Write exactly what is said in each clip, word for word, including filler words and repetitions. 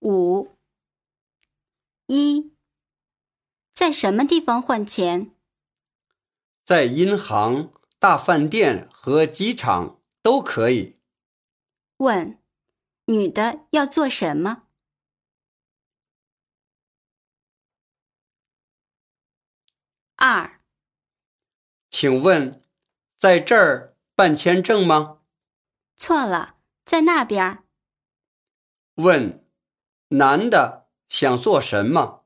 五。一，在什么地方换钱？ 在银行、大饭店和机场都可以。 问，女的要做什么？二， 请问，在这儿办签证吗？ 错了，在那边。 问，男的想做什么？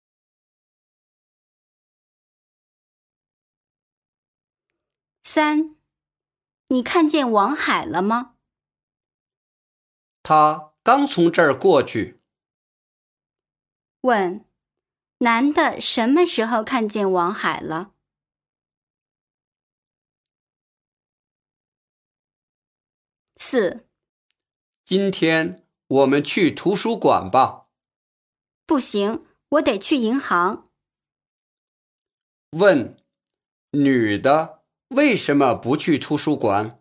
三，你看见王海了吗？ 他刚从这儿过去。 问，男的什么时候看见王海了？四， 今天我们去图书馆吧。 不行，我得去银行。 问，女的为什么不去图书馆？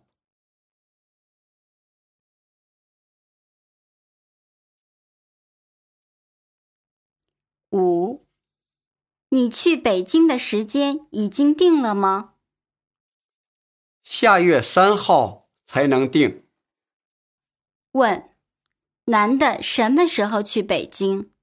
五，你去北京的时间已经定了吗？ 下月三号才能定。 问，男的什么时候去北京？